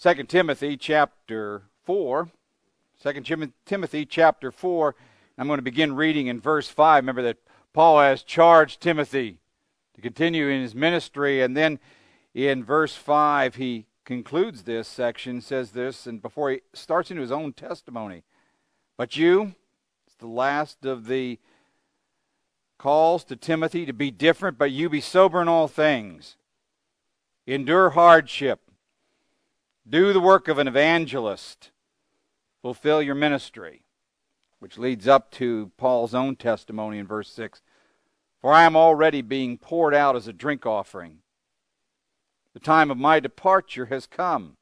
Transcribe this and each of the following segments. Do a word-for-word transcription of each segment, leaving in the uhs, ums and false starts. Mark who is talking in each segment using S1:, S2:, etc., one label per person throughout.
S1: Second Timothy chapter four. Second Timothy chapter four. I'm going to begin reading in verse five. Remember that Paul has charged Timothy to continue in his ministry, and then in verse five he concludes this section, says this, and before he starts into his own testimony. But you, it's the last of the calls to Timothy to be different, but you be sober in all things. Endure hardship. Do the work of an evangelist. Fulfill your ministry. Which leads up to Paul's own testimony in verse six. For I am already being poured out as a drink offering. The time of my departure has come.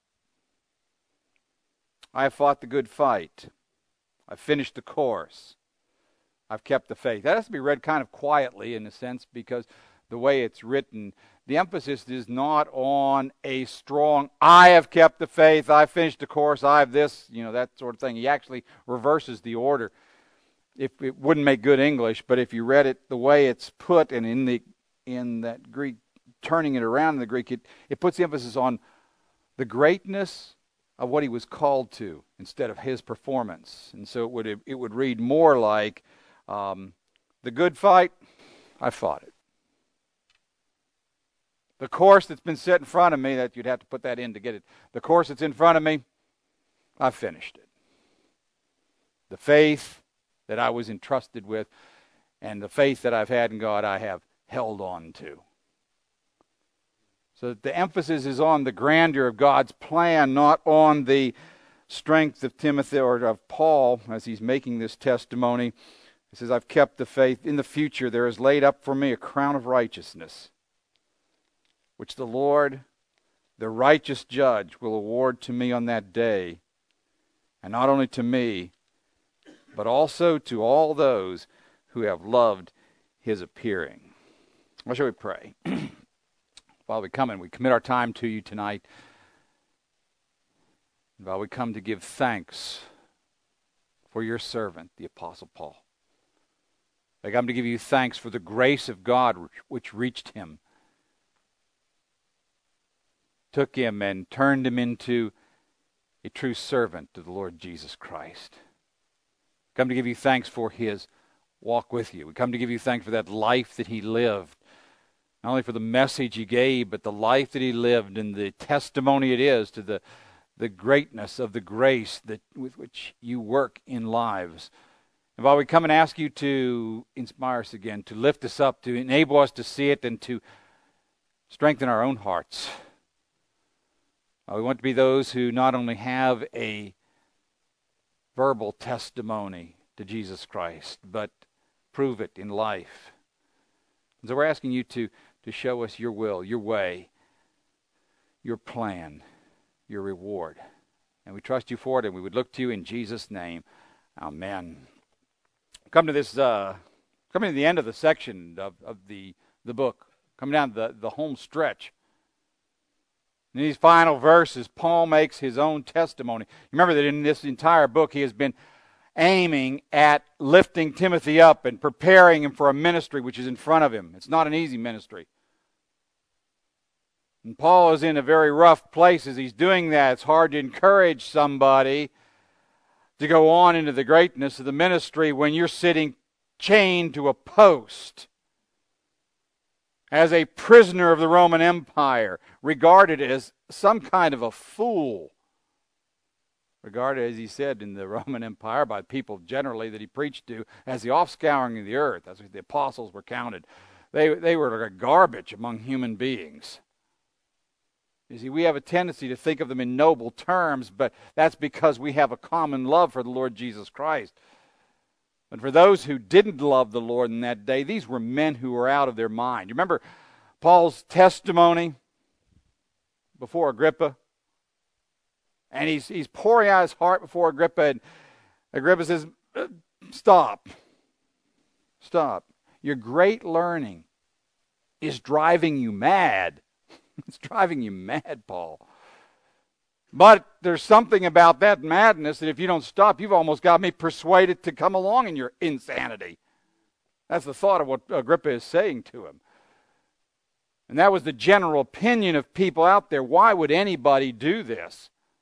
S1: I have fought the good fight. I've finished the course. I've kept the faith. That has to be read kind of quietly in a sense, because the way it's written, the emphasis is not on a strong, I have kept the faith, I've finished the course, I have this, you know, that sort of thing. He actually reverses the order. If it wouldn't make good English, but if you read it the way it's put, and in the in that Greek, turning it around in the Greek, it, it puts the emphasis on the greatness of what he was called to instead of his performance. And so it would it would read more like, um, the good fight, I fought it. The course that's been set in front of me, that you'd have to put that in to get it. The course that's in front of me, I've finished it. The faith that I was entrusted with and the faith that I've had in God, I have held on to. So that the emphasis is on the grandeur of God's plan, not on the strength of Timothy or of Paul as he's making this testimony. He says, I've kept the faith. In the future there is laid up for me a crown of righteousness, which the Lord, the righteous judge, will award to me on that day. And not only to me, but also to all those who have loved his appearing. What shall we pray? While we come and we commit our time to you tonight, and while we come to give thanks for your servant, the Apostle Paul. I come to give you thanks for the grace of God which reached him, took him and turned him into a true servant of the Lord Jesus Christ. Come to give you thanks for his walk with you. We come to give you thanks for that life that he lived. Not only for the message he gave, but the life that he lived and the testimony it is to the, the greatness of the grace that with which you work in lives. And while we come and ask you to inspire us again, to lift us up, to enable us to see it, and to strengthen our own hearts. Uh, we want to be those who not only have a verbal testimony to Jesus Christ, but prove it in life. And so we're asking you to, to show us your will, your way, your plan, your reward. And we trust you for it, and we would look to you in Jesus' name. Amen. Come to this, uh, coming to the end of the section of, of the, the book, coming down the, the home stretch. In these final verses, Paul makes his own testimony. Remember that in this entire book, he has been aiming at lifting Timothy up and preparing him for a ministry which is in front of him. It's not an easy ministry. And Paul is in a very rough place as he's doing that. It's hard to encourage somebody to go on into the greatness of the ministry when you're sitting chained to a post as a prisoner of the Roman Empire, regarded as some kind of a fool. Regarded, as he said, in the Roman Empire by people generally that he preached to, as the offscouring of the earth. That's what the apostles were counted. They, they were like garbage among human beings. You see, we have a tendency to think of them in noble terms, but that's because we have a common love for the Lord Jesus Christ. But for those who didn't love the Lord in that day, these were men who were out of their mind. You remember Paul's testimony before Agrippa? And he's he's pouring out his heart before Agrippa, and Agrippa says, stop. Stop. Your great learning is driving you mad. It's driving you mad, Paul. But there's something about that madness that if you don't stop, you've almost got me persuaded to come along in your insanity. That's the thought of what Agrippa is saying to him. And that was the general opinion of people out there. Why would anybody do this?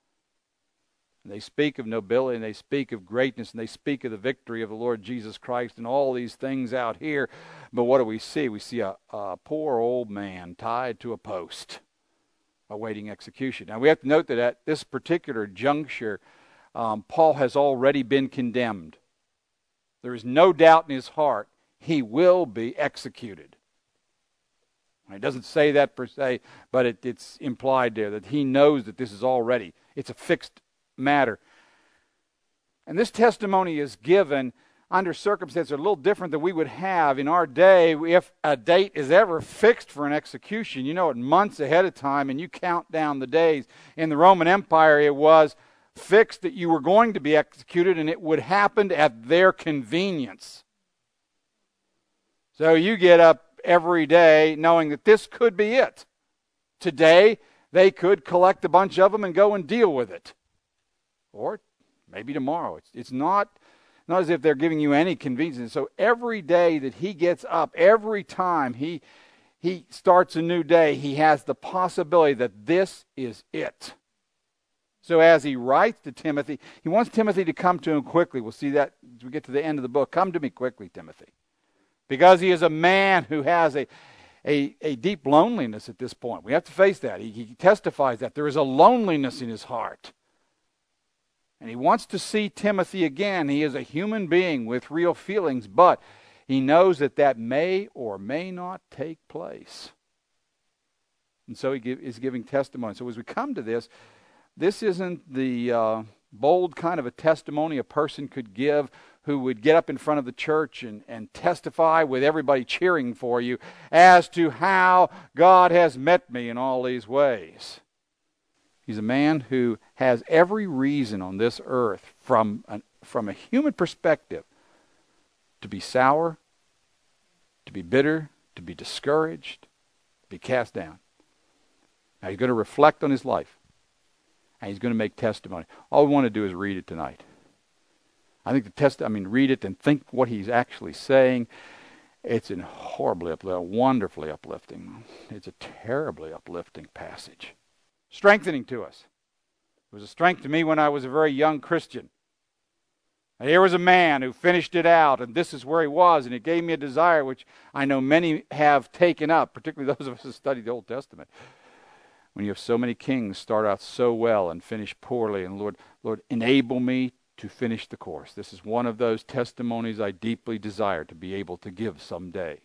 S1: And they speak of nobility, and they speak of greatness, and they speak of the victory of the Lord Jesus Christ and all these things out here. But what do we see? We see a, a poor old man tied to a post, awaiting execution. Now we have to note that at this particular juncture, um, Paul has already been condemned. There is no doubt in his heart he will be executed. It doesn't say that per se, but it, it's implied there that he knows that this is already, it's a fixed matter. And this testimony is given under circumstances a little different than we would have in our day. If a date is ever fixed for an execution, you know it months ahead of time, and you count down the days. In the Roman Empire, it was fixed that you were going to be executed, and it would happen at their convenience. So you get up every day knowing that this could be it. Today, they could collect a bunch of them and go and deal with it. Or maybe tomorrow. It's, it's not, not as if they're giving you any convenience. So every day that he gets up, every time he, he starts a new day, he has the possibility that this is it. So as he writes to Timothy, he wants Timothy to come to him quickly. We'll see that as we get to the end of the book. Come to me quickly, Timothy. Because he is a man who has a, a, a deep loneliness at this point. We have to face that. He, he testifies that there is a loneliness in his heart. And he wants to see Timothy again. He is a human being with real feelings, but he knows that that may or may not take place. And so he give, is giving testimony. So as we come to this, this isn't the uh, bold kind of a testimony a person could give who would get up in front of the church and, and testify with everybody cheering for you as to how God has met me in all these ways. He's a man who has every reason on this earth from, an, from a human perspective to be sour, to be bitter, to be discouraged, to be cast down. Now he's going to reflect on his life, and he's going to make testimony. All we want to do is read it tonight. I think the test, I mean, read it and think what he's actually saying. It's a horribly uplifting, wonderfully uplifting. It's a terribly uplifting passage. Strengthening to us. It was a strength to me when I was a very young Christian. And here was a man who finished it out, and this is where he was, and it gave me a desire which I know many have taken up, particularly those of us who study the Old Testament. When you have so many kings start out so well and finish poorly, and Lord, Lord, enable me to finish the course. This is one of those testimonies I deeply desire to be able to give someday.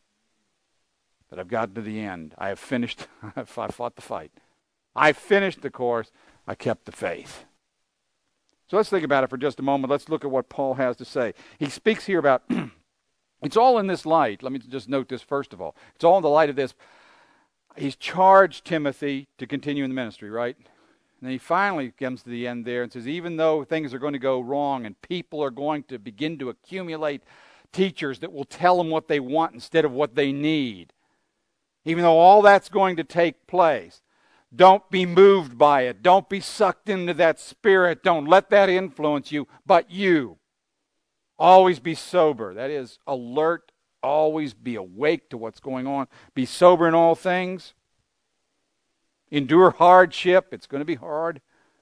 S1: But I've gotten to the end. I have finished. I fought the fight. I finished the course. I kept the faith. So let's think about it for just a moment. Let's look at what Paul has to say. He speaks here about, it's all in this light. Let me just note this first of all. It's all in the light of this. He's charged Timothy to continue in the ministry, right? And then he finally comes to the end there and says, even though things are going to go wrong and people are going to begin to accumulate teachers that will tell them what they want instead of what they need, even though all that's going to take place, don't be moved by it. Don't be sucked into that spirit. Don't let that influence you, but you. Always be sober. That is, alert. Always be awake to what's going on. Be sober in all things. Endure hardship. It's going to be hard.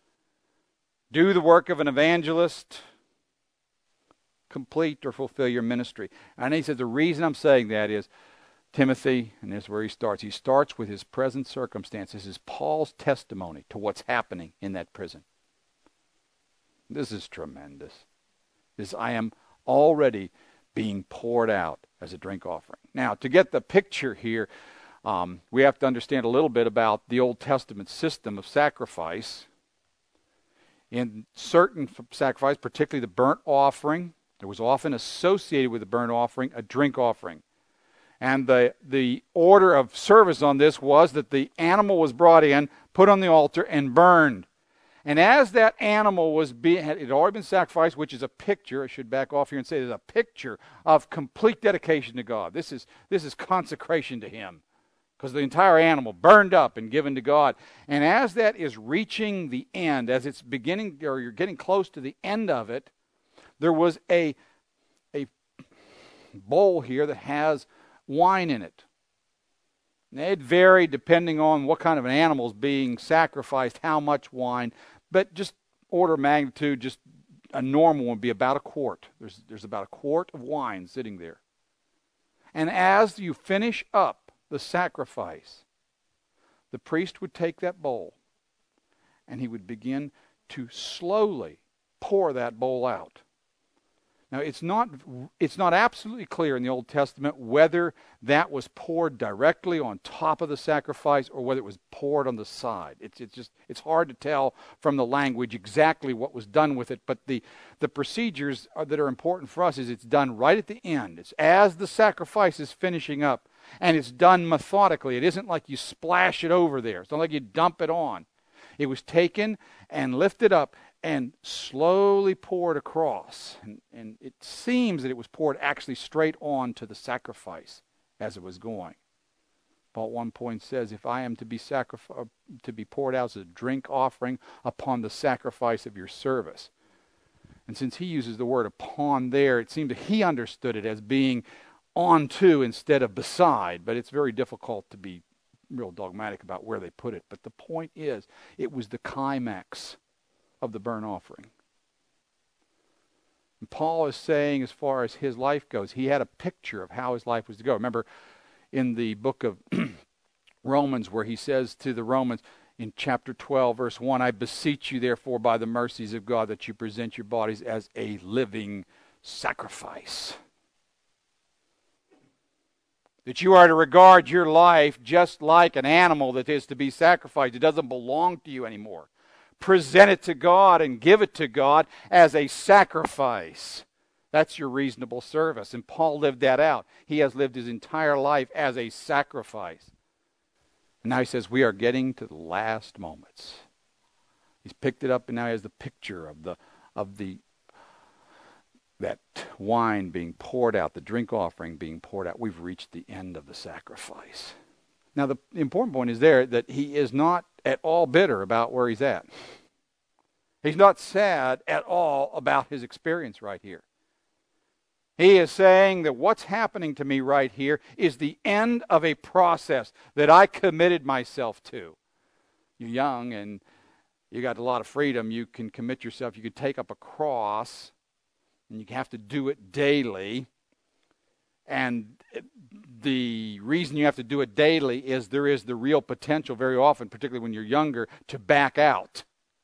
S1: Do the work of an evangelist. Complete or fulfill your ministry. And he says the reason I'm saying that is, Timothy, and this is where he starts. He starts with his present circumstances. This is Paul's testimony to what's happening in that prison. This is tremendous. This, I am already being poured out as a drink offering. Now, to get the picture here, um, we have to understand a little bit about the Old Testament system of sacrifice. In certain sacrifice, particularly the burnt offering, there was often associated with the burnt offering a drink offering. And the, the order of service on this was that the animal was brought in, put on the altar, and burned. And as that animal was being, it had already been sacrificed, which is a picture, I should back off here and say, it's a picture of complete dedication to God. This is, this is consecration to Him, because the entire animal burned up and given to God. And as that is reaching the end, as it's beginning, or you're getting close to the end of it, there was a, a bowl here that has wine in it. And it varied depending on what kind of an animal is being sacrificed, how much wine. But just order of magnitude, just a normal one would be about a quart. There's, there's about a quart of wine sitting there. And as you finish up the sacrifice, the priest would take that bowl and he would begin to slowly pour that bowl out. Now, it's not it's not absolutely clear in the Old Testament whether that was poured directly on top of the sacrifice or whether it was poured on the side. It's it's just it's hard to tell from the language exactly what was done with it, but the the procedures are, that are important for us is it's done right at the end. It's as the sacrifice is finishing up, and it's done methodically. It isn't like you splash it over there. It's not like you dump it on. It was taken and lifted up and slowly poured across. And, and it seems that it was poured actually straight on to the sacrifice as it was going. Paul at one point says, if I am to be sacrif- to be poured out as a drink offering upon the sacrifice of your service. And since he uses the word upon there, it seems that he understood it as being onto instead of beside. But it's very difficult to be real dogmatic about where they put it. But the point is, it was the climax of the burnt offering. And Paul is saying, as far as his life goes, he had a picture of how his life was to go. Remember in the book of Romans, where he says to the Romans in chapter twelve, verse one, I beseech you therefore by the mercies of God that you present your bodies as a living sacrifice. That you are to regard your life just like an animal that is to be sacrificed. It doesn't belong to you anymore. Present it to God and give it to God as a sacrifice. That's your reasonable service. And Paul lived that out. He has lived his entire life as a sacrifice. And now he says we are getting to the last moments. He's picked it up and now he has the picture of the of the that wine being poured out, the drink offering being poured out. We've reached the end of the sacrifice. Now the important point is there that he is not at all bitter about where he's at. He's not sad at all about his experience right here. He is saying that what's happening to me right here is the end of a process that I committed myself to. You're young and you got a lot of freedom. You can commit yourself. You could take up a cross and you have to do it daily. And the reason you have to do it daily is there is the real potential very often, particularly when you're younger, to back out.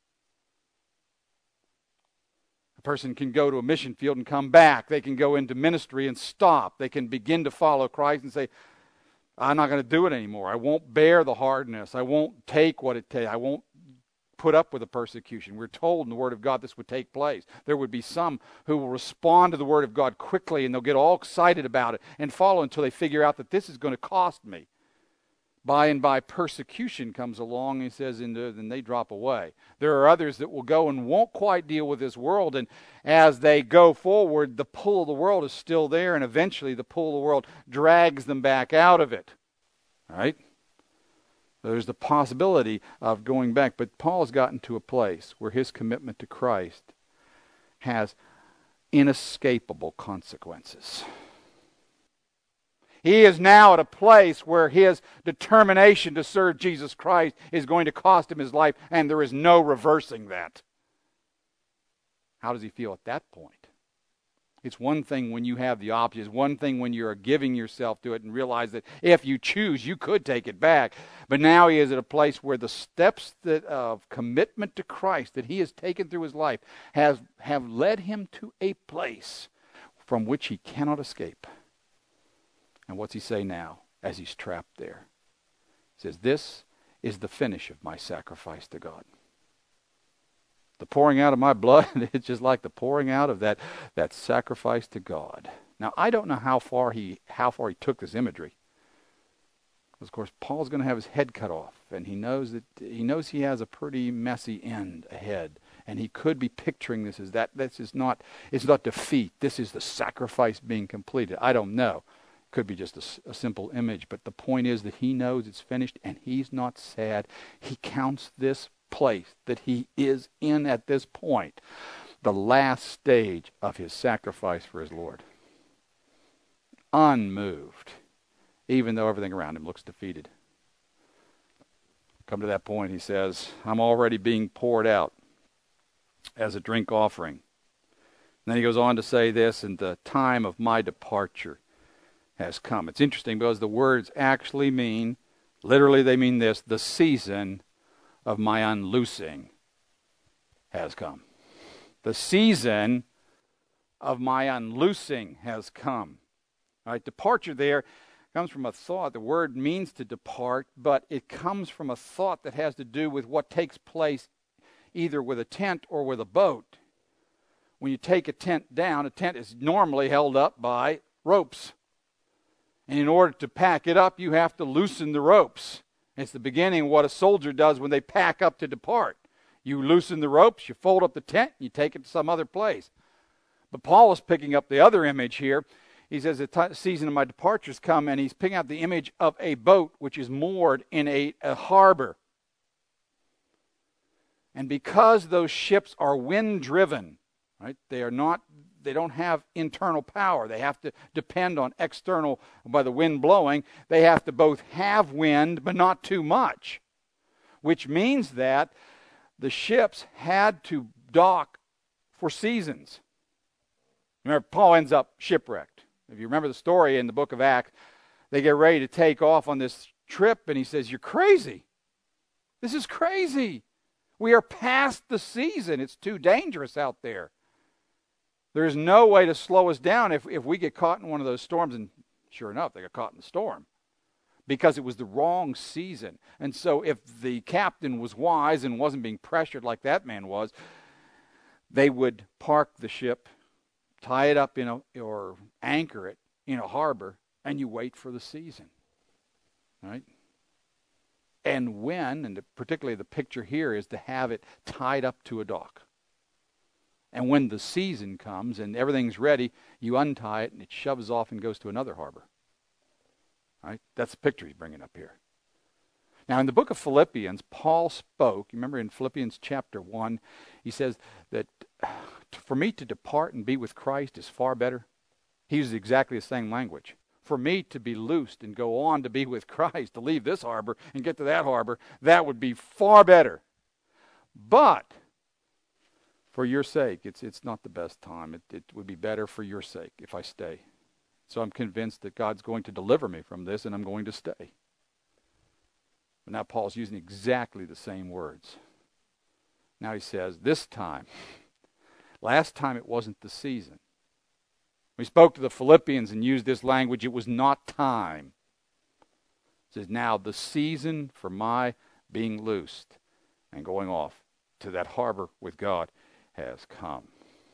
S1: A person can go to a mission field and come back. They can go into ministry and stop. They can begin to follow Christ and say, I'm not going to do it anymore. I won't bear the hardness. I won't take what it takes. I won't put up with the persecution. We're told in the Word of God this would take place. There would be some who will respond to the Word of God quickly and they'll get all excited about it and follow until they figure out that this is going to cost me. By and by persecution comes along, he says, and then they drop away. There are others that will go and won't quite deal with this world, and as they go forward, the pull of the world is still there, and eventually the pull of the world drags them back out of it. All right? There's the possibility of going back. But Paul's gotten to a place where his commitment to Christ has inescapable consequences. He is now at a place where his determination to serve Jesus Christ is going to cost him his life, and there is no reversing that. How does he feel at that point? It's one thing when you have the option. It's one thing when you're giving yourself to it and realize that if you choose, you could take it back. But now he is at a place where the steps that of commitment to Christ that he has taken through his life has, have led him to a place from which he cannot escape. And what's he say now as he's trapped there? He says, this is the finish of my sacrifice to God. The pouring out of my blood, it's just like the pouring out of that, that sacrifice to God. Now, I don't know how far he how far he took this imagery. Because, of course, Paul's going to have his head cut off, and he knows that he knows he has a pretty messy end ahead. And he could be picturing this as that. This is not it's not defeat. This is the sacrifice being completed. I don't know. Could be just a, a simple image, but the point is that he knows it's finished, and he's not sad. He counts this place that he is in at this point the last stage of his sacrifice for his Lord. Unmoved, even though everything around him looks defeated. Come to that point, he says, I'm already being poured out. as a drink offering. And then he goes on to say this, and the time of my departure has come. It's interesting because the words actually mean, literally they mean this, the season of my unloosing has come. The season of my unloosing has come. All right, departure there comes from a thought. The word means to depart, but it comes from a thought that has to do with what takes place either with a tent or with a boat. When you take a tent down, a tent is normally held up by ropes. And in order to pack it up, you have to loosen the ropes. It's the beginning of what a soldier does when they pack up to depart. You loosen the ropes, you fold up the tent, and you take it to some other place. But Paul is picking up the other image here. He says the t- season of my departure's come, and he's picking out the image of a boat which is moored in a, a harbor. And because those ships are wind-driven, right, they are not, they don't have internal power. They have to depend on external, by the wind blowing. They have to both have wind, but not too much, which means that the ships had to dock for seasons. Remember, Paul ends up shipwrecked. If you remember the story in the book of Acts, they get ready to take off on this trip, and he says, "You're crazy. This is crazy. We are past the season. It's too dangerous out there. There's no way to slow us down if, if we get caught in one of those storms." And sure enough, they got caught in the storm because it was the wrong season. And so if the captain was wise and wasn't being pressured like that man was, they would park the ship, tie it up in a, or anchor it in a harbor, and you wait for the season, right? And when, and particularly the picture here is to have it tied up to a dock. And when the season comes and everything's ready, you untie it and it shoves off and goes to another harbor. Right? That's the picture he's bringing up here. Now, in the book of Philippians, Paul spoke. You remember in Philippians chapter one, he says that for me to depart and be with Christ is far better. He uses exactly the same language. For me to be loosed and go on to be with Christ, to leave this harbor and get to that harbor, that would be far better. But for your sake, it's it's not the best time. It, it would be better for your sake if I stay. So I'm convinced that God's going to deliver me from this, and I'm going to stay. But now Paul's using exactly the same words. Now he says, this time, last time it wasn't the season. We spoke to the Philippians and used this language, it was not time. It says, now the season for my being loosed and going off to that harbor with God has come.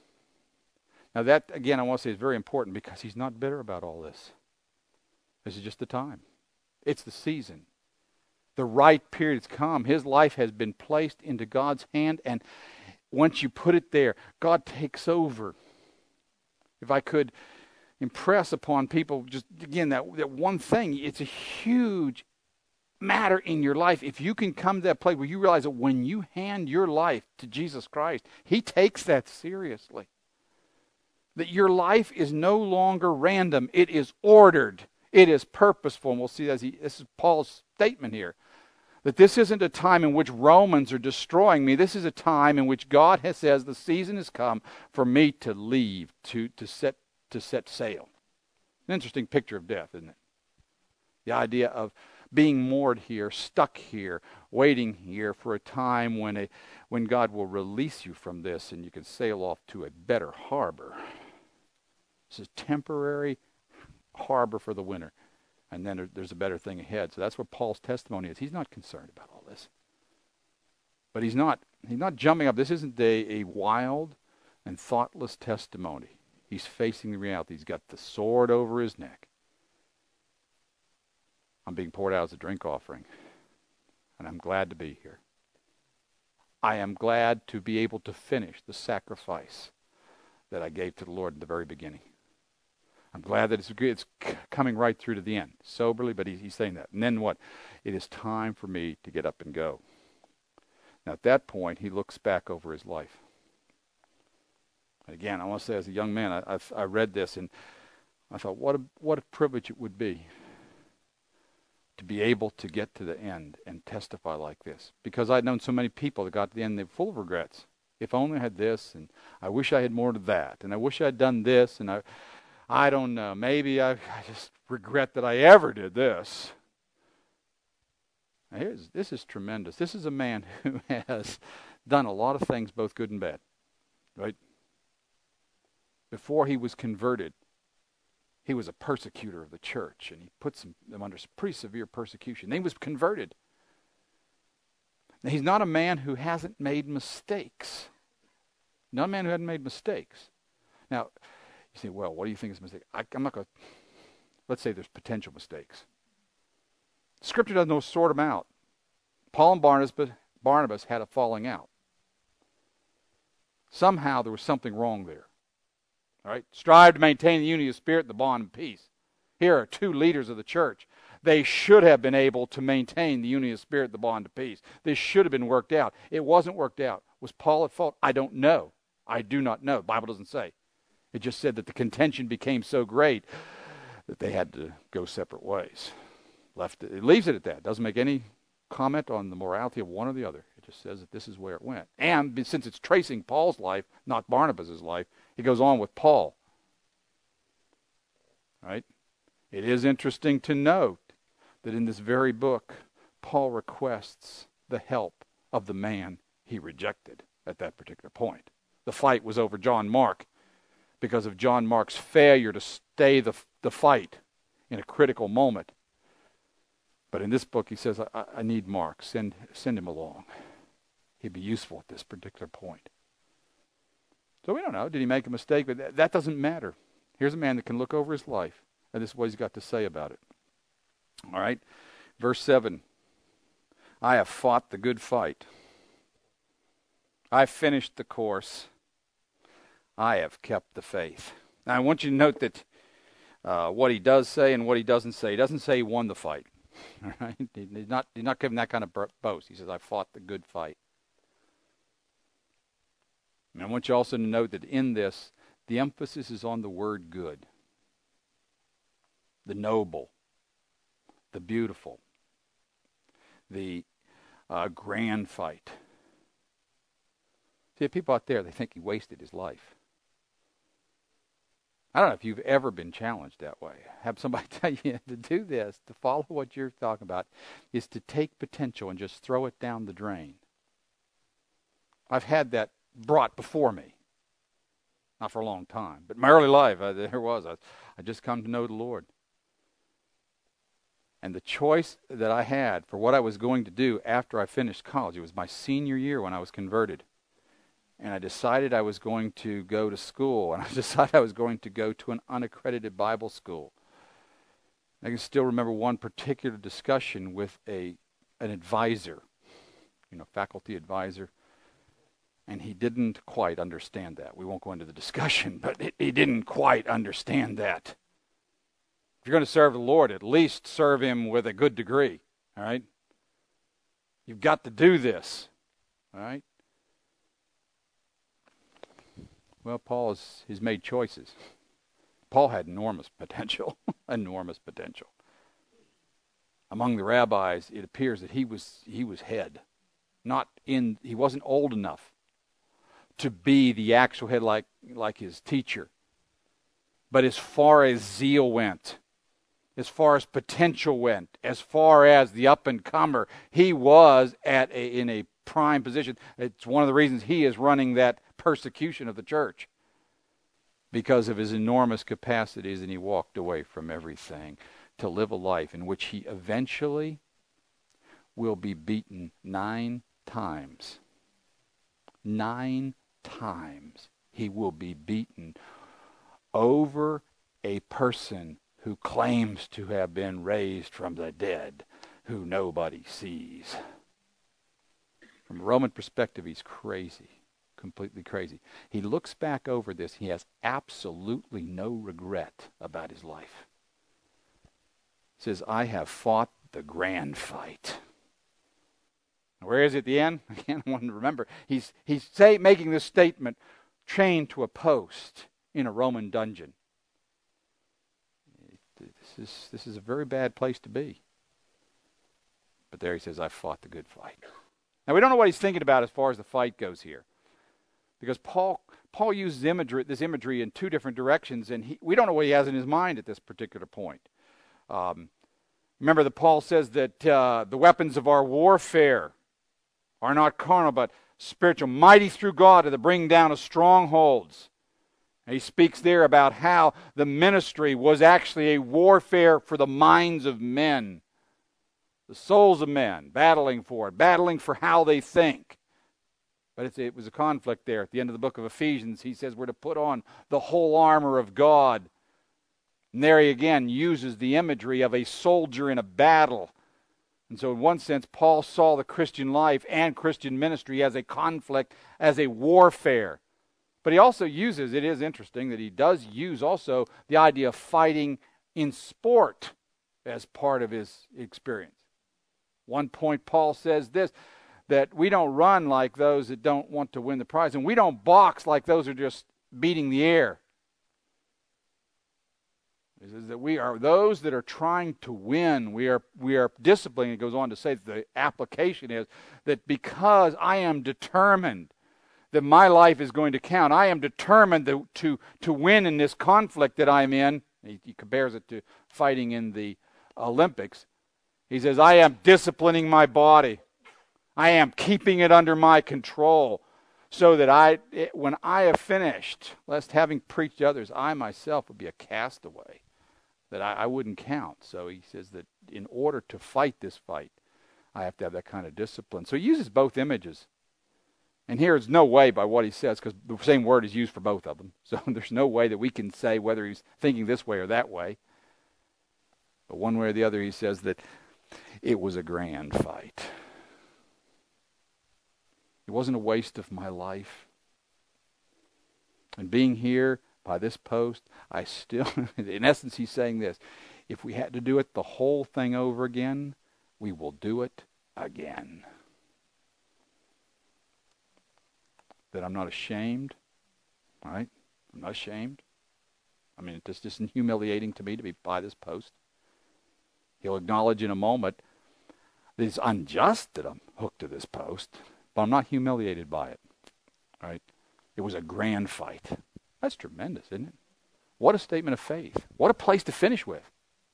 S1: Now that, again, I want to say is very important because he's not bitter about all this. This is just the time. It's the season. The right period has come. His life has been placed into God's hand, and once you put it there, God takes over. If I could impress upon people just, again, that, that one thing, it's a huge matter in your life. If you can come to that place where you realize that when you hand your life to Jesus Christ, he takes that seriously. That your life is no longer random. It is ordered. It is purposeful. And we'll see as he, this is Paul's statement here. That this isn't a time in which Romans are destroying me. This is a time in which God has says the season has come for me to leave, to, to set to set sail. An interesting picture of death, isn't it? The idea of being moored here, stuck here, waiting here for a time when a when God will release you from this and you can sail off to a better harbor. This is a temporary harbor for the winter. And then there, there's a better thing ahead. So that's what Paul's testimony is. He's not concerned about all this. But he's not he's not jumping up. This isn't a, a wild and thoughtless testimony. He's facing the reality. He's got the sword over his neck. I'm being poured out as a drink offering. And I'm glad to be here. I am glad to be able to finish the sacrifice that I gave to the Lord in the very beginning. I'm glad that it's, it's coming right through to the end, soberly, but he, he's saying that. And then what? It is time for me to get up and go. Now, at that point, he looks back over his life. And again, I want to say, as a young man, I, I, I read this, and I thought, what a, what a privilege it would be to be able to get to the end and testify like this. Because I'd known so many people that got to the end, they were full of regrets. If only I had this, and I wish I had more to that, and I wish I had done this, and I, I don't know, maybe I, I just regret that I ever did this. Now here's, this is tremendous. This is a man who has done a lot of things, both good and bad, right? Before he was converted, he was a persecutor of the church, and he put some, them under pretty severe persecution. Then he was converted. Now, he's not a man who hasn't made mistakes. Not a man who hasn't made mistakes. Now, you say, well, what do you think is a mistake? I, I'm not going to, let's say there's potential mistakes. Scripture doesn't sort them out. Paul and Barnabas, Barnabas had a falling out. Somehow there was something wrong there. All right? Strive to maintain the unity of spirit and the bond of peace. Here are two leaders of the church. They should have been able to maintain the unity of spirit, the bond of peace. This should have been worked out. It wasn't worked out. Was Paul at fault? I don't know. I do not know. The Bible doesn't say. It just said that the contention became so great that they had to go separate ways. Left it, it leaves it at that. Doesn't make any comment on the morality of one or the other. It just says that this is where it went. And since it's tracing Paul's life, not Barnabas' life, it goes on with Paul. All right? It is interesting to note that in this very book, Paul requests the help of the man he rejected at that particular point. The fight was over John Mark because of John Mark's failure to stay the, the fight in a critical moment. But in this book, he says, I, I need Mark. Send, send him along. He'd be useful at this particular point. So we don't know. Did he make a mistake? But that, that doesn't matter. Here's a man that can look over his life, and this is what he's got to say about it. All right, verse seven. I have fought the good fight. I finished the course. I have kept the faith. Now, I want you to note that uh, what he does say and what he doesn't say. He doesn't say he won the fight. All right? He's not, he's not giving that kind of boast. He says, I fought the good fight. And I want you also to note that in this, the emphasis is on the word good. The noble. The beautiful, the uh, grand fight. See, people out there, they think he wasted his life. I don't know if you've ever been challenged that way. Have somebody tell you to do this, to follow what you're talking about, is to take potential and just throw it down the drain. I've had that brought before me. Not for a long time, but in my early life, I, there was. I, I just come to know the Lord. And the choice that I had for what I was going to do after I finished college, it was my senior year when I was converted. And I decided I was going to go to school, and I decided I was going to go to an unaccredited Bible school. I can still remember one particular discussion with a an advisor, you know, faculty advisor, and he didn't quite understand that. We won't go into the discussion, but it, he didn't quite understand that. If you're going to serve the Lord, at least serve him with a good degree, all right? You've got to do this, all right? Well, Paul has he's made choices. Paul had enormous potential, enormous potential. Among the rabbis, it appears that he was he was head, not in. He wasn't old enough to be the actual head like like his teacher. But as far as zeal went, as far as potential went, as far as the up and comer, he was at a, in a prime position. It's one of the reasons he is running that persecution of the church, because of his enormous capacities, and he walked away from everything to live a life in which he eventually will be beaten nine times. Nine times he will be beaten over a person who claims to have been raised from the dead, who nobody sees. From a Roman perspective, he's crazy, completely crazy. He looks back over this. He has absolutely no regret about his life. He says, I have fought the grand fight. Where is it at the end? Again, I want to remember. He's, he's say, making this statement chained to a post in a Roman dungeon. This is, this is a very bad place to be. But there he says, I fought the good fight. Now, we don't know what he's thinking about as far as the fight goes here. Because Paul Paul uses imagery, this imagery in two different directions, and he, we don't know what he has in his mind at this particular point. Um, remember that Paul says that uh, the weapons of our warfare are not carnal, but spiritual, mighty through God to the bringing down of strongholds. And he speaks there about how the ministry was actually a warfare for the minds of men, the souls of men, battling for it, battling for how they think. But it's, it was a conflict there. At the end of the book of Ephesians, he says we're to put on the whole armor of God. And there he again uses the imagery of a soldier in a battle. And so in one sense, Paul saw the Christian life and Christian ministry as a conflict, as a warfare. But he also uses, it is interesting that he does use also the idea of fighting in sport as part of his experience. One point Paul says this, that we don't run like those that don't want to win the prize, and we don't box like those who are just beating the air. He says that we are those that are trying to win. We are we are disciplined. It goes on to say that the application is that because I am determined that my life is going to count, I am determined to to, to win in this conflict that I'm in. He, he compares it to fighting in the Olympics. He says, I am disciplining my body. I am keeping it under my control so that I, it, when I have finished, lest having preached to others, I myself would be a castaway, that I, I wouldn't count. So he says that in order to fight this fight, I have to have that kind of discipline. So he uses both images. And here is no way by what he says, because the same word is used for both of them. So there's no way that we can say whether he's thinking this way or that way. But one way or the other, he says that it was a grand fight. It wasn't a waste of my life. And being here by this post, I still, in essence, he's saying this. If we had to do it the whole thing over again, we will do it again. That I'm not ashamed, right? I'm not ashamed. I mean, it just isn't humiliating to me to be by this post. He'll acknowledge in a moment that it's unjust that I'm hooked to this post, but I'm not humiliated by it, right? It was a grand fight. That's tremendous, isn't it? What a statement of faith. What a place to finish with.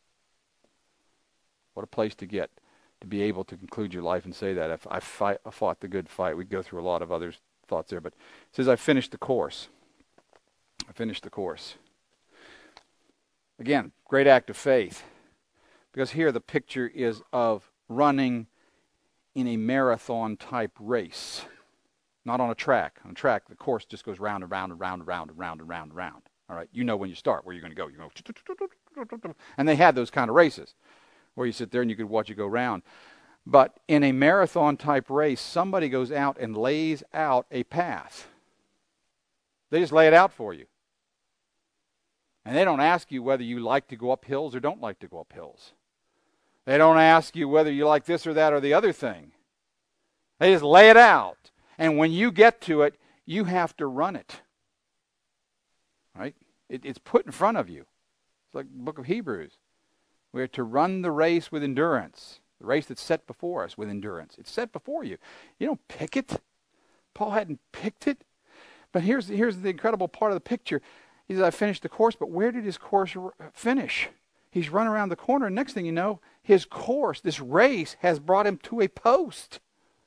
S1: What a place to get, to be able to conclude your life and say that. If I, fight, I fought the good fight. We go through a lot of other thoughts there, but it says I finished the course. I finished the course. Again, great act of faith. Because here the picture is of running in a marathon-type race. Not on a track. On a track, the course just goes round and round and round and round and round and round and round. All right, you know when you start where you're going to go. You go, and they had those kind of races where you sit there and you could watch it go round. But in a marathon-type race, somebody goes out and lays out a path. They just lay it out for you. And they don't ask you whether you like to go up hills or don't like to go up hills. They don't ask you whether you like this or that or the other thing. They just lay it out. And when you get to it, you have to run it. Right? It, it's put in front of you. It's like the book of Hebrews. We're to run the race with endurance. The race that's set before us with endurance. It's set before you. You don't pick it. Paul hadn't picked it. But here's, here's the incredible part of the picture. He says, I finished the course, but where did his course finish? He's run around the corner, and next thing you know, his course, this race, has brought him to a post.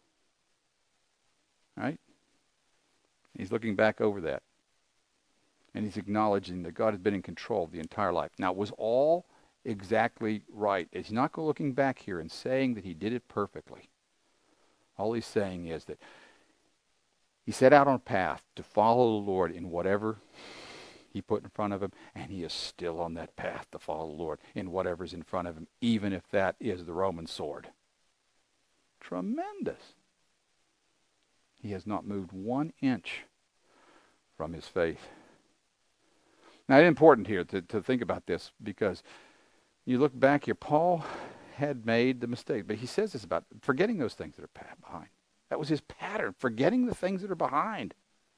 S1: Right? He's looking back over that. And he's acknowledging that God has been in control of the entire life. Now, it was all exactly right. He's not looking back here and saying that he did it perfectly. All he's saying is that he set out on a path to follow the Lord in whatever he put in front of him, and he is still on that path to follow the Lord in whatever's in front of him, even if that is the Roman sword. Tremendous. He has not moved one inch from his faith. Now, it's important here to, to think about this, because you look back here, Paul had made the mistake, but he says this about forgetting those things that are behind. That was his pattern, forgetting the things that are behind.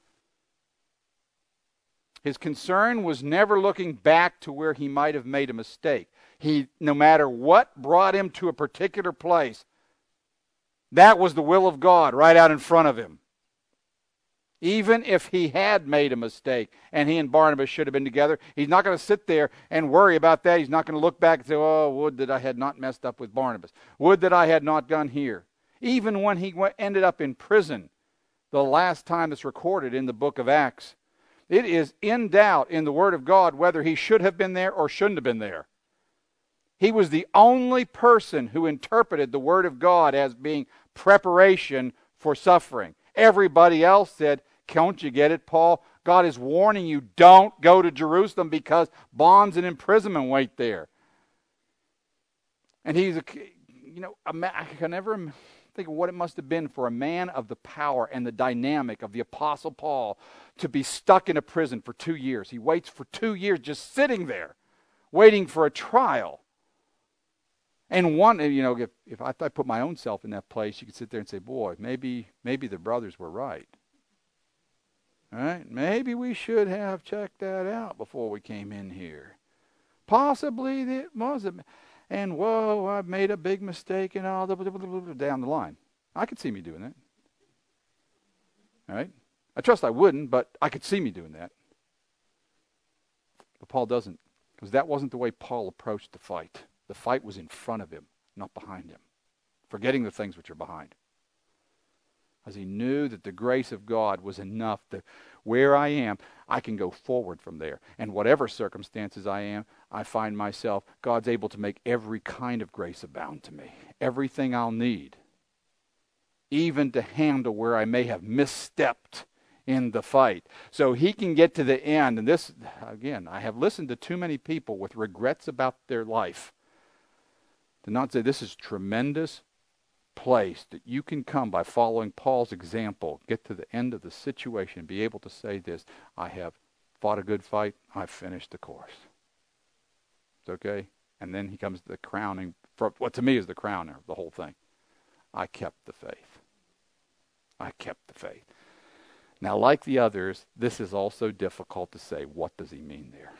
S1: His concern was never looking back to where he might have made a mistake. He, no matter what brought him to a particular place, that was the will of God right out in front of him. Even if he had made a mistake and he and Barnabas should have been together, he's not going to sit there and worry about that. He's not going to look back and say, oh, would that I had not messed up with Barnabas. Would that I had not gone here. Even when he went, ended up in prison, the last time it's recorded in the book of Acts, it is in doubt in the Word of God whether he should have been there or shouldn't have been there. He was the only person who interpreted the Word of God as being preparation for suffering. Everybody else said, can't you get it, Paul? God is warning you, don't go to Jerusalem because bonds and imprisonment wait there. And he's, a, you know, a man, I can never think of what it must have been for a man of the power and the dynamic of the Apostle Paul to be stuck in a prison for two years. He waits for two years just sitting there, waiting for a trial. And one, you know, if, if I, I put my own self in that place, you could sit there and say, boy, maybe maybe the brothers were right. All right? Maybe we should have checked that out before we came in here. Possibly it wasn't. And, whoa, I've made a big mistake and all, down the line. I could see me doing that. All right? I trust I wouldn't, but I could see me doing that. But Paul doesn't, because that wasn't the way Paul approached the fight. The fight was in front of him, not behind him. Forgetting the things which are behind. As he knew that the grace of God was enough that where I am, I can go forward from there. And whatever circumstances I am, I find myself, God's able to make every kind of grace abound to me. Everything I'll need. Even to handle where I may have misstepped in the fight. So he can get to the end. And this, again, I have listened to too many people with regrets about their life to not say this is tremendous place that you can come by following Paul's example, get to the end of the situation, be able to say this, I have fought a good fight, I've finished the course. It's okay? And then he comes to the crowning, for what to me is the crowner of the whole thing. I kept the faith. I kept the faith. Now, like the others, this is also difficult to say, what does he mean there?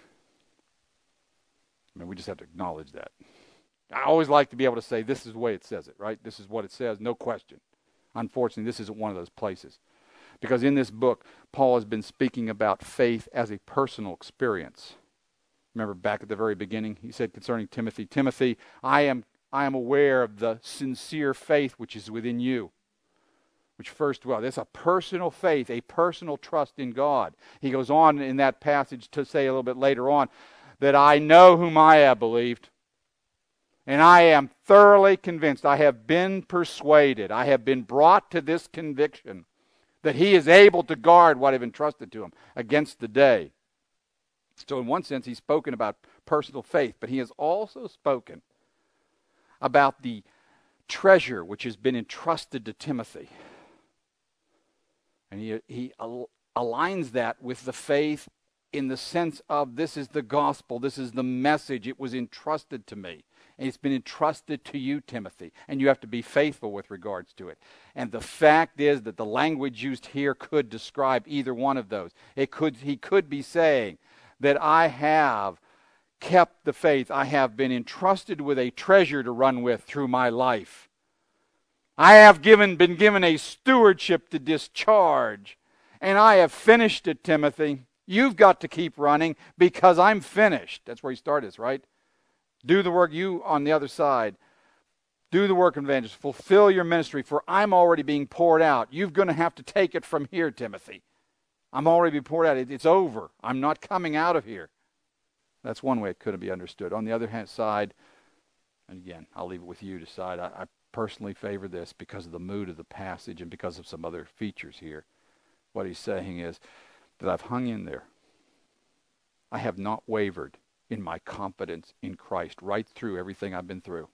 S1: I mean, we just have to acknowledge that. I always like to be able to say, this is the way it says it, right? This is what it says, no question. Unfortunately, this isn't one of those places. Because in this book, Paul has been speaking about faith as a personal experience. Remember back at the very beginning, he said concerning Timothy, Timothy, I am, I am aware of the sincere faith which is within you, which first dwells. It's a personal faith, a personal trust in God. He goes on in that passage to say a little bit later on, that I know whom I have believed. And I am thoroughly convinced, I have been persuaded, I have been brought to this conviction that he is able to guard what I've entrusted to him against the day. So in one sense, he's spoken about personal faith, but he has also spoken about the treasure which has been entrusted to Timothy. And he, he al- aligns that with the faith in the sense of this is the gospel, this is the message, it was entrusted to me. And it's been entrusted to you, Timothy, and you have to be faithful with regards to it. And the fact is that the language used here could describe either one of those. It could, he could be saying that I have kept the faith. I have been entrusted with a treasure to run with through my life. I have given, been given a stewardship to discharge, and I have finished it, Timothy. You've got to keep running because I'm finished. That's where he started, right? Do the work, you on the other side. Do the work of evangelist. Fulfill your ministry, for I'm already being poured out. You're going to have to take it from here, Timothy. I'm already being poured out. It, it's over. I'm not coming out of here. That's one way it could be understood. On the other hand side, and again, I'll leave it with you to decide. I, I personally favor this because of the mood of the passage and because of some other features here. What he's saying is that I've hung in there. I have not wavered in my confidence in Christ right through everything I've been through.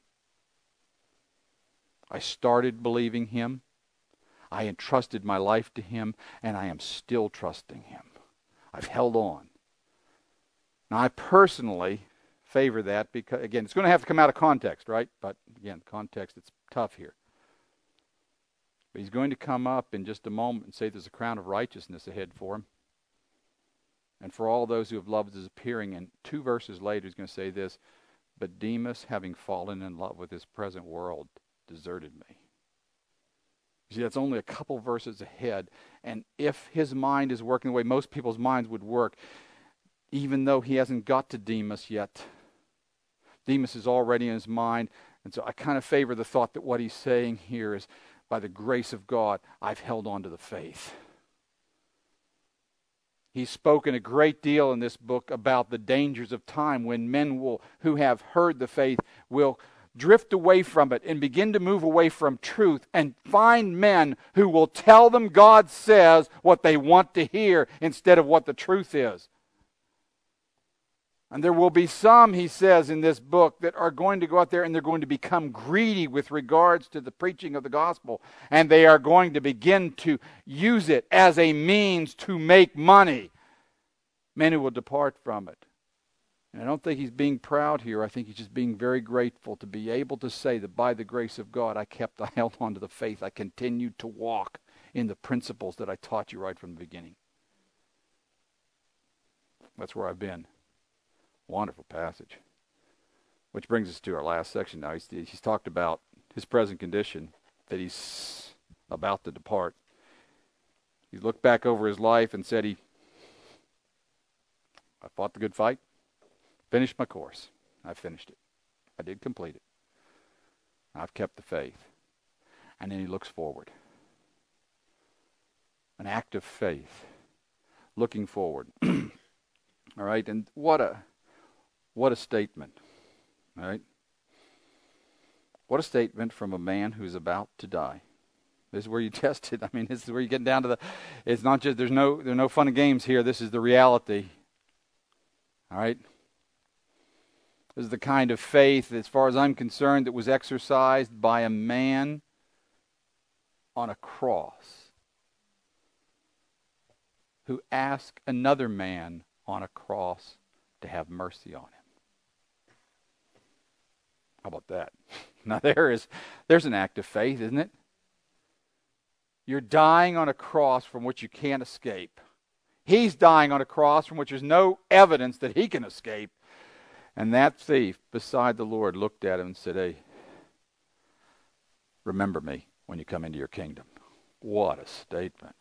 S1: I started believing him. I entrusted my life to him, and I am still trusting him. I've held on. Now, I personally favor that because, again, it's going to have to come out of context, right? But, again, context, it's tough here. But he's going to come up in just a moment and say there's a crown of righteousness ahead for him. And for all those who have loved his appearing, and two verses later he's going to say this, but Demas, having fallen in love with this present world, deserted me. See, that's only a couple verses ahead. And if his mind is working the way most people's minds would work, even though he hasn't got to Demas yet, Demas is already in his mind. And so I kind of favor the thought that what he's saying here is, by the grace of God, I've held on to the faith. He's spoken a great deal in this book about the dangers of time when men will, who have heard the faith will drift away from it and begin to move away from truth and find men who will tell them God says what they want to hear instead of what the truth is. And there will be some, he says in this book, that are going to go out there and they're going to become greedy with regards to the preaching of the gospel. And they are going to begin to use it as a means to make money. Many will depart from it. And I don't think he's being proud here. I think he's just being very grateful to be able to say that by the grace of God, I kept, I held on to the faith. I continued to walk in the principles that I taught you right from the beginning. That's where I've been. Wonderful passage. Which brings us to our last section now. He's, he's talked about his present condition, that he's about to depart. He looked back over his life and said, he, I fought the good fight, finished my course. I finished it. I did complete it. I've kept the faith. And then he looks forward. An act of faith. Looking forward. All right, and what a what a statement. All right? What a statement from a man who's about to die. This is where you test it. I mean, this is where you get down to the, it's not just, there's no, there's no fun and games here. This is the reality. All right? This is the kind of faith, as far as I'm concerned, that was exercised by a man on a cross who asked another man on a cross to have mercy on him. How about that? Now there is, there's an act of faith, isn't it? You're dying on a cross from which you can't escape. He's dying on a cross from which there's no evidence that he can escape. And that thief beside the Lord looked at him and said, hey, remember me when you come into your kingdom. What a statement.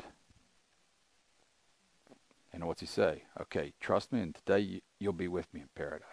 S1: And what's he say? Okay, trust me, and today you'll be with me in paradise.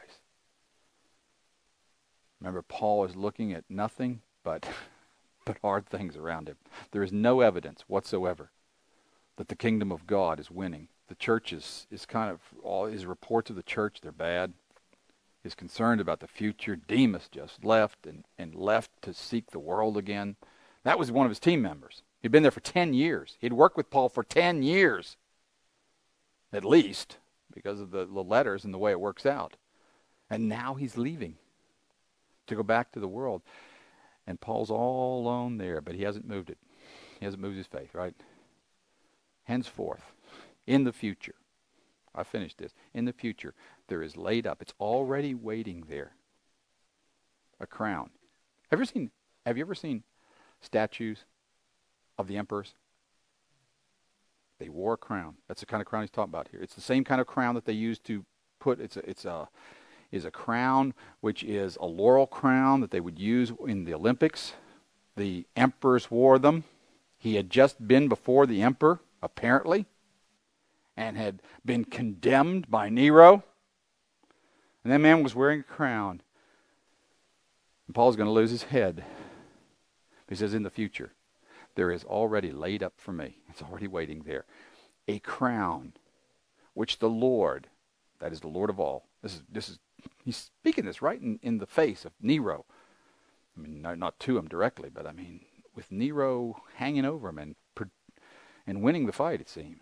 S1: Remember, Paul is looking at nothing but, but hard things around him. There is no evidence whatsoever that the kingdom of God is winning. The church is, is kind of, all his reports of the church, they're bad. He's concerned about the future. Demas just left and, and left to seek the world again. That was one of his team members. He'd been there for ten years. He'd worked with Paul for ten years. At least, because of the, the letters and the way it works out. And now he's leaving to go back to the world. And Paul's all alone there, but he hasn't moved it. He hasn't moved his faith, right? Henceforth, in the future, I finished this, in the future, there is laid up, it's already waiting there, a crown. Have you ever seen, have you ever seen statues of the emperors? They wore a crown. That's the kind of crown he's talking about here. It's the same kind of crown that they used to put. It's a, it's a, is a crown which is a laurel crown that they would use in the Olympics. The emperors wore them. He had just been before the emperor, apparently, and had been condemned by Nero. And that man was wearing a crown. And Paul's going to lose his head. He says, in the future, there is already laid up for me, it's already waiting there, a crown which the Lord, that is the Lord of all, this is, this is he's speaking this right in, in the face of Nero. I mean, not, not to him directly, but I mean, with Nero hanging over him and, and winning the fight, it seems.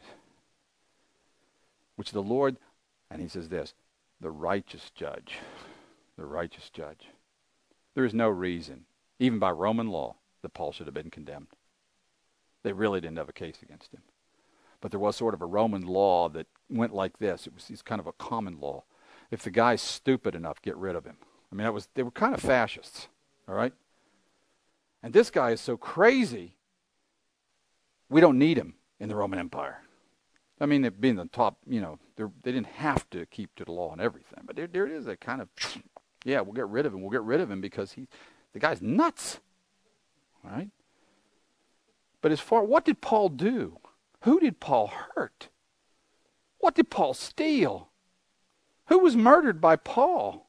S1: Which the Lord, and he says this, the righteous judge, the righteous judge. There is no reason, even by Roman law, that Paul should have been condemned. They really didn't have a case against him. But there was sort of a Roman law that went like this. It was it's kind of a common law. If the guy's stupid enough, get rid of him. I mean, that was they were kind of fascists, all right? And this guy is so crazy, we don't need him in the Roman Empire. I mean, being the top, you know, they didn't have to keep to the law and everything. But there, there it is, a kind of, yeah, we'll get rid of him. We'll get rid of him because he, the guy's nuts, all right? But as far, what did Paul do? Who did Paul hurt? What did Paul steal? Who was murdered by Paul?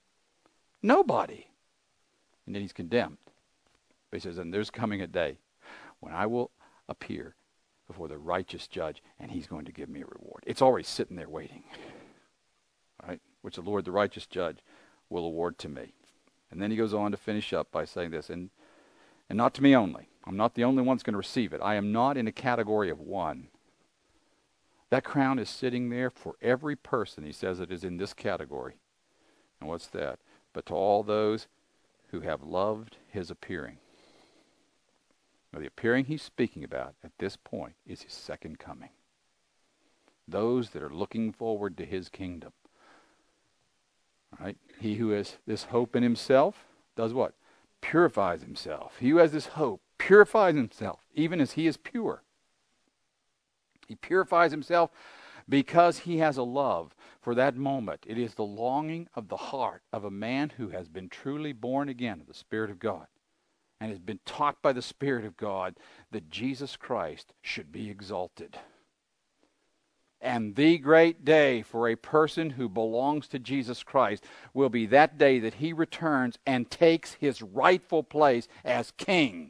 S1: Nobody. And then he's condemned. But he says, and there's coming a day when I will appear before the righteous judge, and he's going to give me a reward. It's already sitting there waiting. All right? Which the Lord, the righteous judge, will award to me. And then he goes on to finish up by saying this, and, and not to me only. I'm not the only one that's going to receive it. I am not in a category of one. That crown is sitting there for every person. He says it is in this category. And what's that? But to all those who have loved his appearing. Now, the appearing he's speaking about at this point is his second coming. Those that are looking forward to his kingdom. Right? He who has this hope in himself does what? Purifies himself. He who has this hope purifies himself, even as he is pure. He purifies himself because he has a love for that moment. It is the longing of the heart of a man who has been truly born again of the Spirit of God and has been taught by the Spirit of God that Jesus Christ should be exalted. And the great day for a person who belongs to Jesus Christ will be that day that he returns and takes his rightful place as king.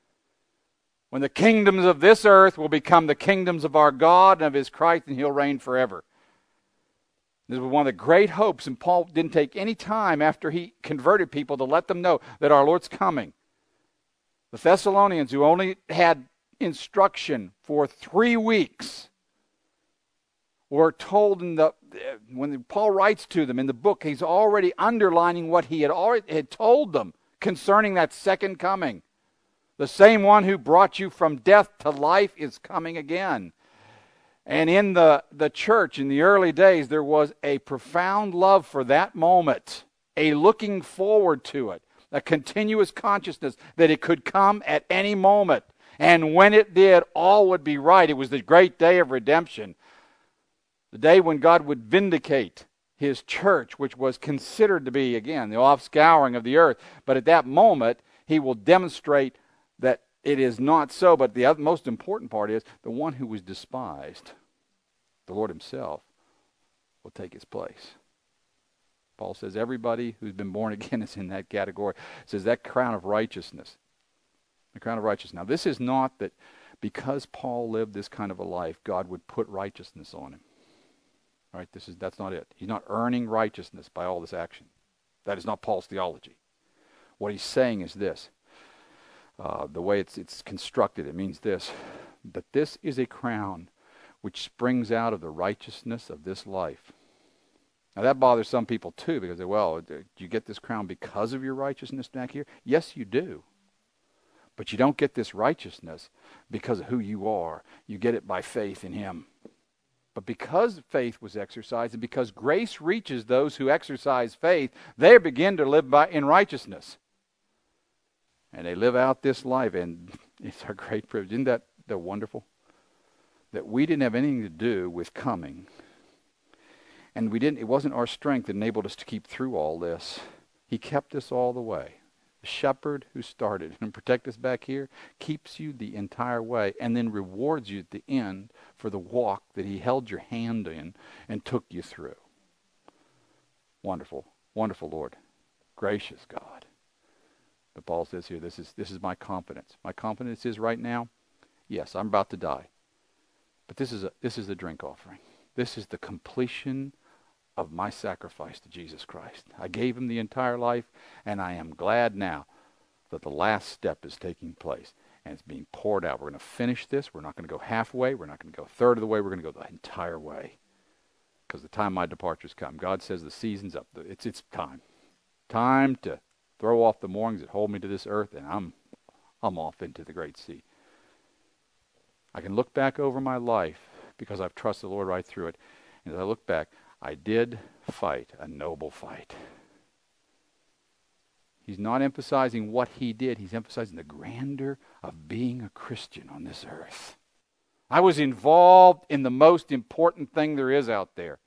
S1: When the kingdoms of this earth will become the kingdoms of our God and of his Christ, and he'll reign forever. This was one of the great hopes, and Paul didn't take any time after he converted people to let them know that our Lord's coming. The Thessalonians, who only had instruction for three weeks, were told in the, when Paul writes to them in the book, he's already underlining what he had already had told them concerning that second coming. The same one who brought you from death to life is coming again. And in the, the church in the early days, there was a profound love for that moment, a looking forward to it, a continuous consciousness that it could come at any moment. And when it did, all would be right. It was the great day of redemption. The day when God would vindicate his church, which was considered to be, again, the offscouring of the earth. But at that moment, he will demonstrate that it is not so. But the other, most important part is the one who was despised, the Lord himself, will take his place. Paul says everybody who's been born again is in that category. It says that crown of righteousness. The crown of righteousness. Now, this is not that because Paul lived this kind of a life, God would put righteousness on him. All right, this is that's not it. He's not earning righteousness by all this action. That is not Paul's theology. What he's saying is this. Uh, the way it's it's constructed, it means this, that this is a crown which springs out of the righteousness of this life. Now that bothers some people too, because they, well, do you get this crown because of your righteousness back here? Yes, you do. But you don't get this righteousness because of who you are. You get it by faith in him. But because faith was exercised, and because grace reaches those who exercise faith, they begin to live by in righteousness. And they live out this life, and it's our great privilege. Isn't that, that wonderful? That we didn't have anything to do with coming. And we didn't. It wasn't our strength that enabled us to keep through all this. He kept us all the way. The shepherd who started and protect us back here keeps you the entire way and then rewards you at the end for the walk that he held your hand in and took you through. Wonderful, wonderful Lord. Gracious God. But Paul says here, this is this is my confidence. My confidence is right now, yes, I'm about to die. But this is a this is a drink offering. This is the completion of my sacrifice to Jesus Christ. I gave him the entire life, and I am glad now that the last step is taking place, and it's being poured out. We're going to finish this. We're not going to go halfway. We're not going to go a third of the way. We're going to go the entire way, because the time my departure's come. God says the season's up. It's it's time. Time to throw off the moorings that hold me to this earth, and I'm I'm off into the great sea. I can look back over my life because I've trusted the Lord right through it. And as I look back, I did fight a noble fight. He's not emphasizing what he did. He's emphasizing the grandeur of being a Christian on this earth. I was involved in the most important thing there is out there.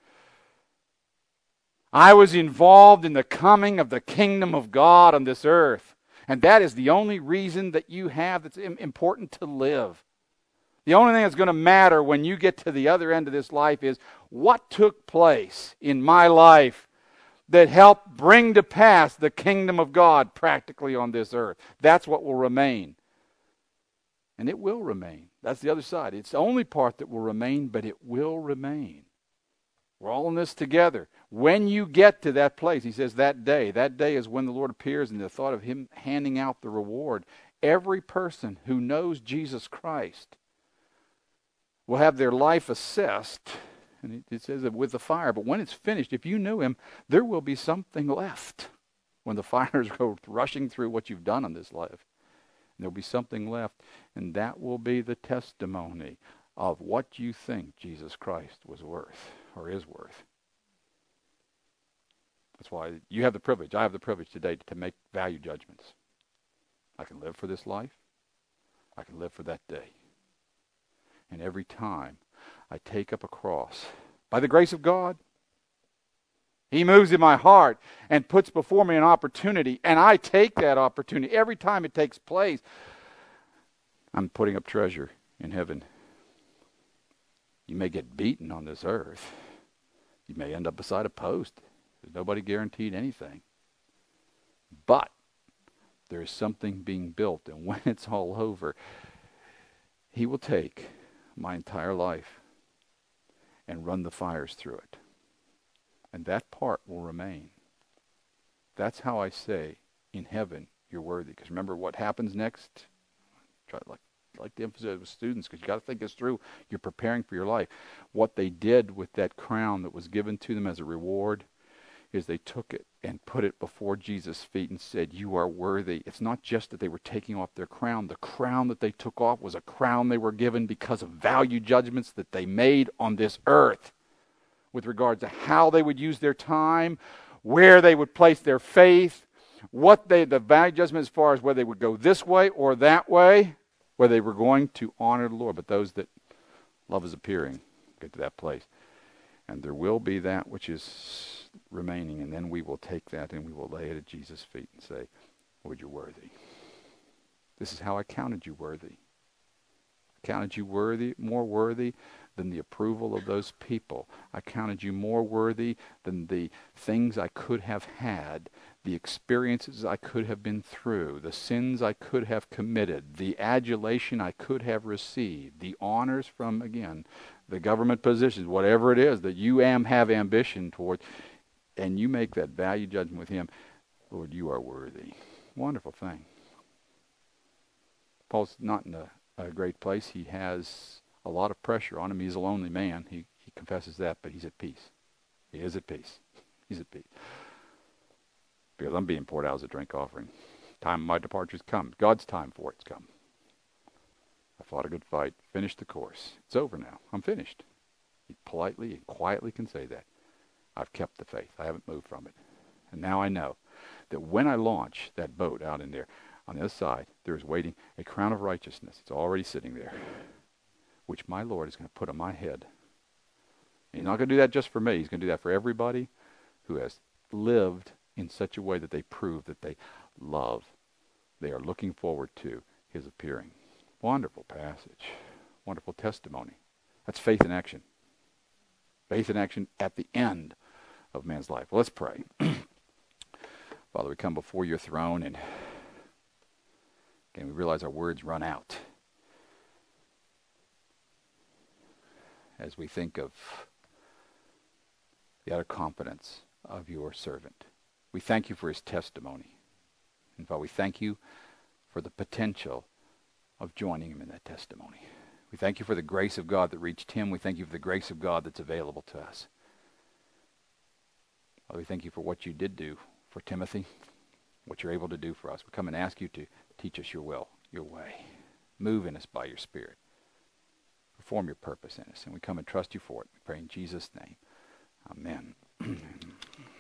S1: I was involved in the coming of the kingdom of God on this earth. And that is the only reason that you have that's important to live. The only thing that's going to matter when you get to the other end of this life is what took place in my life that helped bring to pass the kingdom of God practically on this earth. That's what will remain. And it will remain. That's the other side. It's the only part that will remain, but it will remain. We're all in this together. When you get to that place, he says that day, that day is when the Lord appears, and the thought of him handing out the reward. Every person who knows Jesus Christ will have their life assessed, and it says that with the fire. But when it's finished, if you knew him, there will be something left when the fires go rushing through what you've done in this life. There will be something left, and that will be the testimony of what you think Jesus Christ was worth or is worth. That's why you have the privilege, I have the privilege today to make value judgments. I can live for this life. I can live for that day. And every time I take up a cross, by the grace of God, he moves in my heart and puts before me an opportunity, and I take that opportunity. Every time it takes place, I'm putting up treasure in heaven. You may get beaten on this earth. You may end up beside a post. There's nobody guaranteed anything. But there is something being built, and when it's all over, he will take my entire life and run the fires through it. And that part will remain. That's how I say, in heaven, you're worthy. Because remember what happens next? Try to like, like to emphasize with students, because you got to think this through. You're preparing for your life. What they did with that crown that was given to them as a reward is they took it and put it before Jesus' feet and said, you are worthy. It's not just that they were taking off their crown. The crown that they took off was a crown they were given because of value judgments that they made on this earth, with regard to how they would use their time, where they would place their faith, what they, the value judgment as far as whether they would go this way or that way, whether they were going to honor the Lord. But those that love is appearing get to that place. And there will be that which is remaining, and then we will take that and we will lay it at Jesus' feet and say, Lord, you're worthy. This is how I counted you worthy. I counted you worthy, more worthy than the approval of those people. I counted you more worthy than the things I could have had, the experiences I could have been through, the sins I could have committed, the adulation I could have received, the honors from, again, the government positions, whatever it is that you am have ambition toward, and you make that value judgment with him. Lord, you are worthy. Wonderful thing. Paul's not in a, a great place. He has a lot of pressure on him. He's a lonely man. He, he confesses that, but he's at peace. He is at peace. He's at peace. Because I'm being poured out as a drink offering. Time of my departure's come. God's time for it's come. I fought a good fight, finished the course. It's over now. I'm finished. He politely and quietly can say that. I've kept the faith. I haven't moved from it. And now I know that when I launch that boat out in there, on the other side, there is waiting a crown of righteousness. It's already sitting there, which my Lord is going to put on my head. And he's not going to do that just for me. He's going to do that for everybody who has lived in such a way that they prove that they love. They are looking forward to his appearing. Wonderful passage. Wonderful testimony. That's faith in action. Faith in action at the end of man's life. Well, let's pray. Father, we come before your throne, and again, we realize our words run out as we think of the utter confidence of your servant. We thank you for his testimony. And Father, we thank you for the potential of joining him in that testimony. We thank you for the grace of God that reached him. We thank you for the grace of God that's available to us. Father, we thank you for what you did do for Timothy, what you're able to do for us. We come and ask you to teach us your will, your way. Move in us by your Spirit. Perform your purpose in us. And we come and trust you for it. We pray in Jesus' name. Amen.